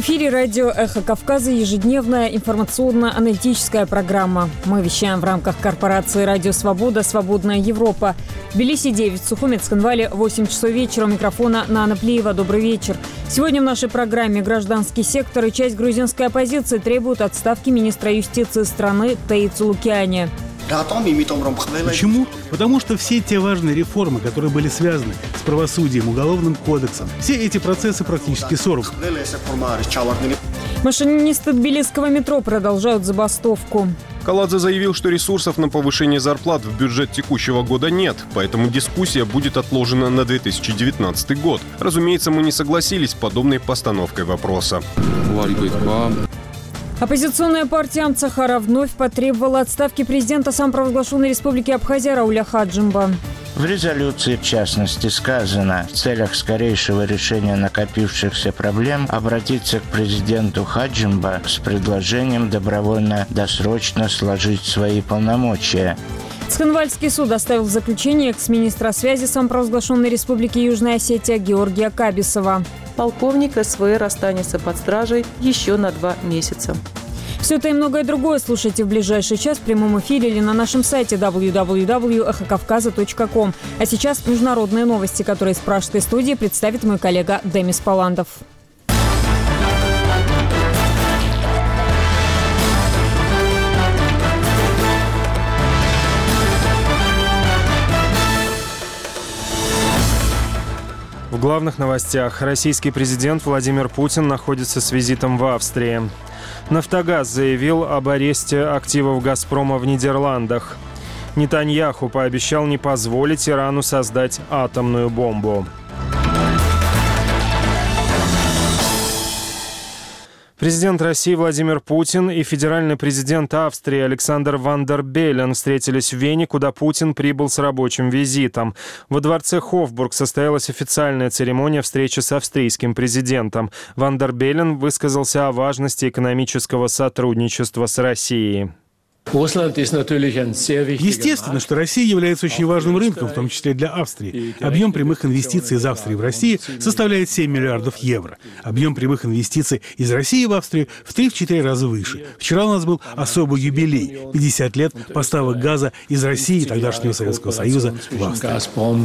эфире радио «Эхо Кавказа» ежедневная информационно-аналитическая программа. Мы вещаем в рамках корпорации «Радио Свобода. Свободная Европа». В Тбилиси 9, в Сухуме, Цхинвале 8 часов вечера. У микрофона Нана Плиева. Добрый вечер. Сегодня в нашей программе гражданский сектор и часть грузинской оппозиции требуют отставки министра юстиции страны Таица Лукиани. Почему? Потому что все те важные реформы, которые были связаны с правосудием, уголовным кодексом, все эти процессы практически сорваны. Машинисты тбилисского метро продолжают забастовку. Каладзе заявил, что ресурсов на повышение зарплат в бюджет текущего года нет, поэтому дискуссия будет отложена на 2019 год. Разумеется, мы не согласились с подобной постановкой вопроса. Оппозиционная партия Амцахара вновь потребовала отставки президента самопровозглашенной республики Абхазия Рауля Хаджимба. В резолюции, в частности, сказано, в целях скорейшего решения накопившихся проблем обратиться к президенту Хаджимба с предложением добровольно досрочно сложить свои полномочия. Цхинвальский суд оставил в заключении экс-министра связи самопровозглашенной республики Южная Осетия Георгия Кабисова. Полковник СВР останется под стражей еще на 2 месяца. Все это и многое другое слушайте в ближайший час в прямом эфире или на нашем сайте www.эхокавказа.ком. А сейчас международные новости, которые из пражской студии представит мой коллега Демис Паландов. В главных новостях. Российский президент Владимир Путин находится с визитом в Австрии. «Нафтогаз» заявил об аресте активов «Газпрома» в Нидерландах. Нетаньяху пообещал не позволить Ирану создать атомную бомбу. Президент России Владимир Путин и федеральный президент Австрии Александр Ван дер Беллен встретились в Вене, куда Путин прибыл с рабочим визитом. Во дворце Хофбург состоялась официальная церемония встречи с австрийским президентом. Ван дер Беллен высказался о важности экономического сотрудничества с Россией. Естественно, что Россия является очень важным рынком, в том числе для Австрии. Объем прямых инвестиций из Австрии в Россию составляет 7 миллиардов евро. Объем прямых инвестиций из России в Австрию в 3-4 раза выше. Вчера у нас был особый юбилей – 50 лет поставок газа из России и тогдашнего Советского Союза в Австрию.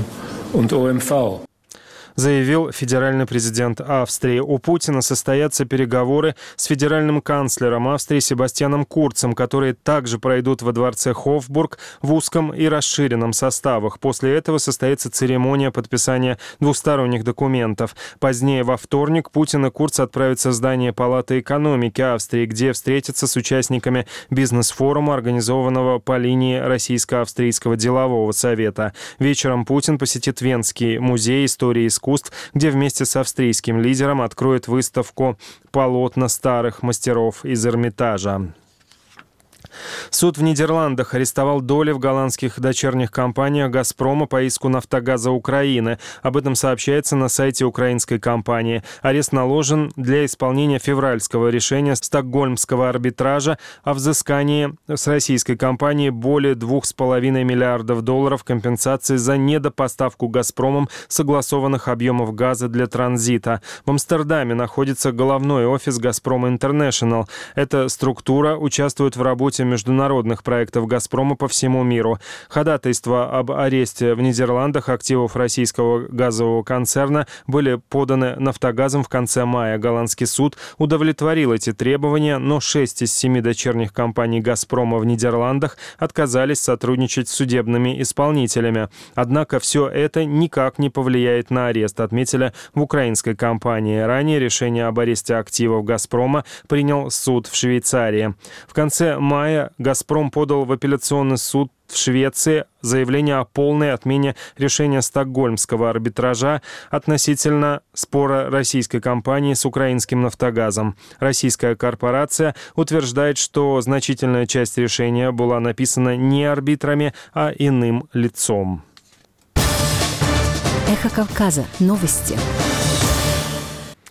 Заявил федеральный президент Австрии. У Путина состоятся переговоры с федеральным канцлером Австрии Себастьяном Курцем, которые также пройдут во дворце Хофбург в узком и расширенном составах. После этого состоится церемония подписания двусторонних документов. Позднее во вторник Путин и Курц отправятся в здание Палаты экономики Австрии, где встретятся с участниками бизнес-форума, организованного по линии Российско-Австрийского делового совета. Вечером Путин посетит Венский музей истории искусств, где вместе с австрийским лидером откроет выставку полотна старых мастеров из Эрмитажа. Суд в Нидерландах арестовал доли в голландских дочерних компаниях «Газпрома» по иску «Нафтогаза Украины». Об этом сообщается на сайте украинской компании. Арест наложен для исполнения февральского решения Стокгольмского арбитража о взыскании с российской компании более $2,5 миллиардов компенсации за недопоставку «Газпромом» согласованных объемов газа для транзита. В Амстердаме находится головной офис «Газпром Интернешнл». Эта структура участвует в работе международных проектов «Газпрома» по всему миру. Ходатайства об аресте в Нидерландах активов российского газового концерна были поданы «Нафтогазом» в конце мая. Голландский суд удовлетворил эти требования, но 6 из 7 дочерних компаний «Газпрома» в Нидерландах отказались сотрудничать с судебными исполнителями. Однако все это никак не повлияет на арест, отметили в украинской компании. Ранее решение об аресте активов «Газпрома» принял суд в Швейцарии. В конце мая «Газпром» подал в апелляционный суд в Швеции заявление о полной отмене решения Стокгольмского арбитража относительно спора российской компании с украинским «Нафтогазом». Российская корпорация утверждает, что значительная часть решения была написана не арбитрами, а иным лицом. Эхо Кавказа. Новости.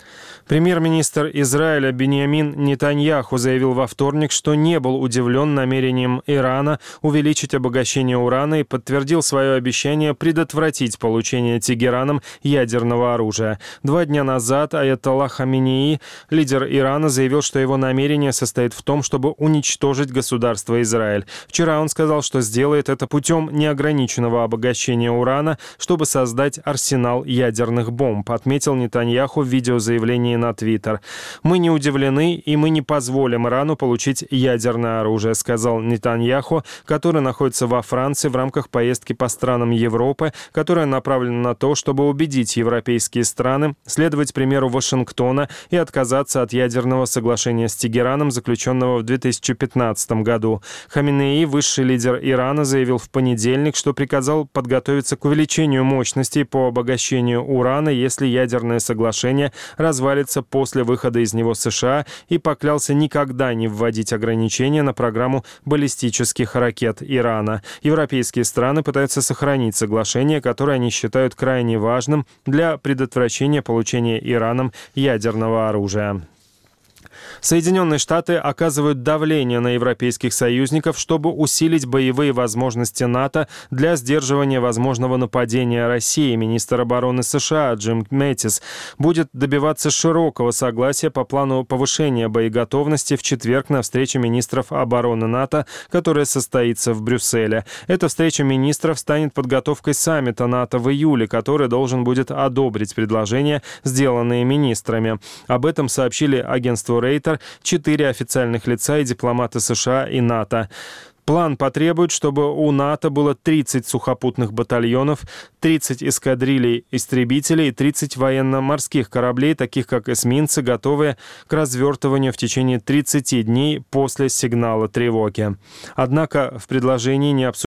Премьер-министр Израиля Биньямин Нетаньяху заявил во вторник, что не был удивлен намерением Ирана увеличить обогащение урана и подтвердил свое обещание предотвратить получение Тегераном ядерного оружия. 2 дня назад аятолла Хаминеи, лидер Ирана, заявил, что его намерение состоит в том, чтобы уничтожить государство Израиль. Вчера он сказал, что сделает это путем неограниченного обогащения урана, чтобы создать арсенал ядерных бомб, отметил Нетаньяху в видеозаявлении на Твиттер. «Мы не удивлены, и мы не позволим Ирану получить ядерное оружие», сказал Нетаньяху, который находится во Франции в рамках поездки по странам Европы, которая направлена на то, чтобы убедить европейские страны следовать примеру Вашингтона и отказаться от ядерного соглашения с Тегераном, заключенного в 2015 году. Хаминеи, высший лидер Ирана, заявил в понедельник, что приказал подготовиться к увеличению мощностей по обогащению урана, если ядерное соглашение развалится после выхода из него США, и поклялся никогда не вводить ограничения на программу баллистических ракет Ирана. Европейские страны пытаются сохранить соглашение, которое они считают крайне важным для предотвращения получения Ираном ядерного оружия. Соединенные Штаты оказывают давление на европейских союзников, чтобы усилить боевые возможности НАТО для сдерживания возможного нападения России. Министр обороны США Джим Мэттис будет добиваться широкого согласия по плану повышения боеготовности в четверг на встрече министров обороны НАТО, которая состоится в Брюсселе. Эта встреча министров станет подготовкой саммита НАТО в июле, который должен будет одобрить предложения, сделанные министрами. Об этом сообщили агентству Рейтер 4 официальных лица и дипломаты США и НАТО. План потребует, чтобы у НАТО было 30 сухопутных батальонов, 30 эскадрилей истребителей и 30 военно-морских кораблей, таких как эсминцы, готовые к развертыванию в течение 30 дней после сигнала тревоги. Однако в предложении не обсуждается